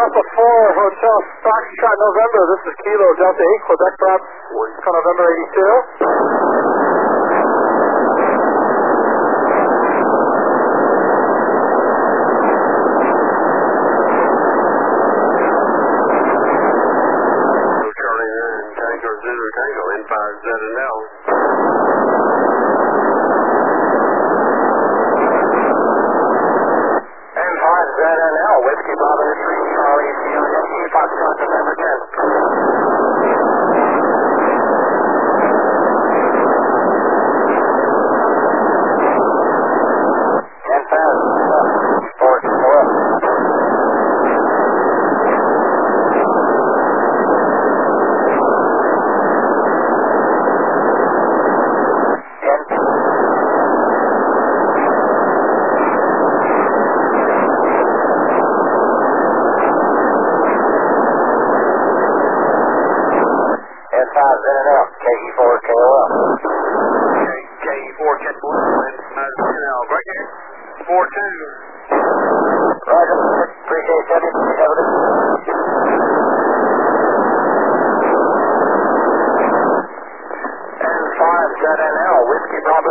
Alpha 4 Hotel Foxtrot November. This is Kilo Delta 8, Quebec Bravo, November 82. Zulu Tango, N5ZNL. N5ZNL, Whiskey Bravo 3, Charlie, Yankee, Foxtrot, November 10. N5, 4, 4. N5ZNL, KE4 KOL. KE4 KOL, right here. 4-2. Roger, appreciate that. Have a good N5ZNL, Whiskey Bravo